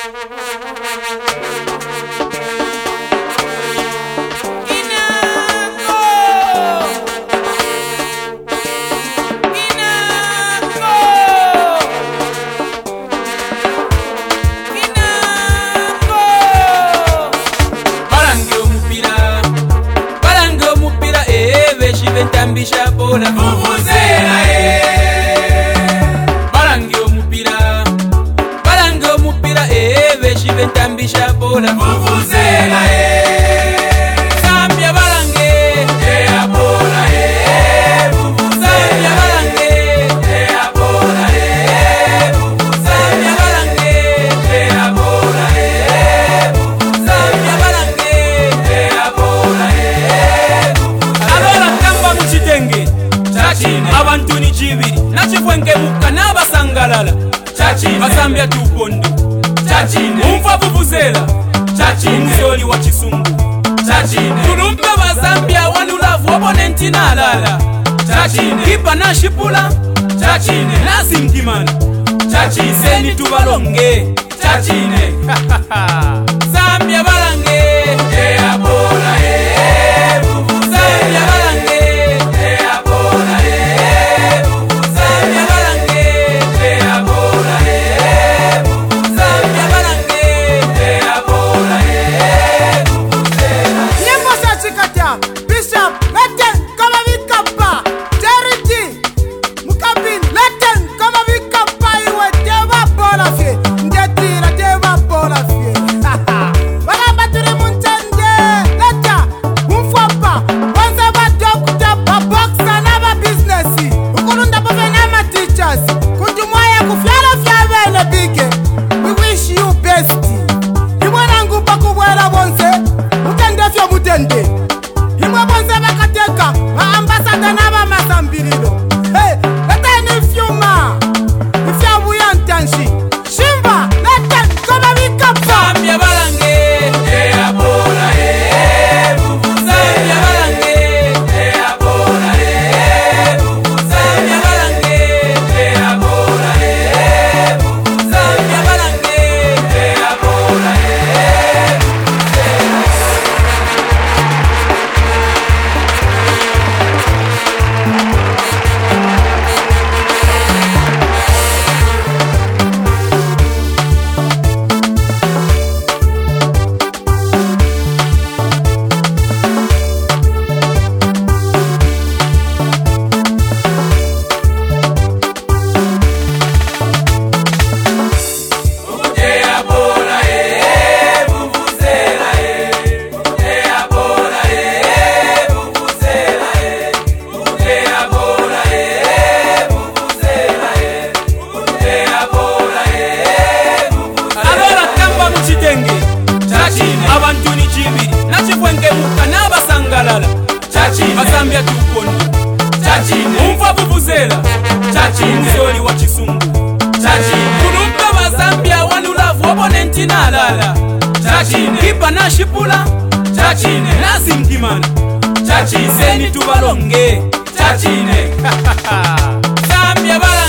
Tambisha bola vuvuzela Balangio mupira veshi ventambisha bola vuvuzela Zambia balange Tea bola vuvuzela Zambia balange Tea bola vuvuzela Zambia balange Tea bola vuvuzela Zambia balange Tea bola Alora kamba mchitenge Chachine Abantu ni jibiri Nachifwenge muka nabasangalala Chachine Basambia tupondo Chachine Umfa vuvuzela Chachine Mzoli wa chisungu Chachine Tulumbe wa Zambia wanulavu opponenti na alala Chachine Kipa na shipula Chachine Nasi mkimana Chachine Seni tubalonge Chachine Zambia balange Tea bola Zambia balange Tea bola Zambia balange Tea bola Zambia balange Tea bola Nyembo sa chikata Bishop Latin kama vikapa Charity Mukabin Latin kama vikapa Iwe tewa bola fie Njetira tewa bola fie Wala baturi munchende Leta Mufwapa Wanza wa dokta Baboxa na ba businessi Ukulunda pove na ma teachers Kunjumwaya kufyala fyawele bige We wish you best Imwana ngupa kubwela bonse Mutende fyo mutende Imwe bonse bakateka Ambasada na ba masambirilo Hey, leta ni fyuma Ifya buyantanshi Shimba, leta kama vikapa Zambia balange Tea bola Zambia balange Tea bola Zambia balange Tea bola Zambia balange Tea bola Tea bola vuvuzela Tea bola vuvuzela Tea bola vuvuzela Tea bola vuvuzela Alora kamba mchitenge Chachine Abantu ni jibiri Nachifwenge muka nabasangalala Chachine Basambia tupondo Chachine Umfa vuvuzela Chachine Mzoli wa chisungu Chachine Tulumbe wa Zambia wanulavu opponenti na alala Chachine Kipa na shipula Chachine Nasi mkimana Chachine Seni tubalonge Chachine Zambia balange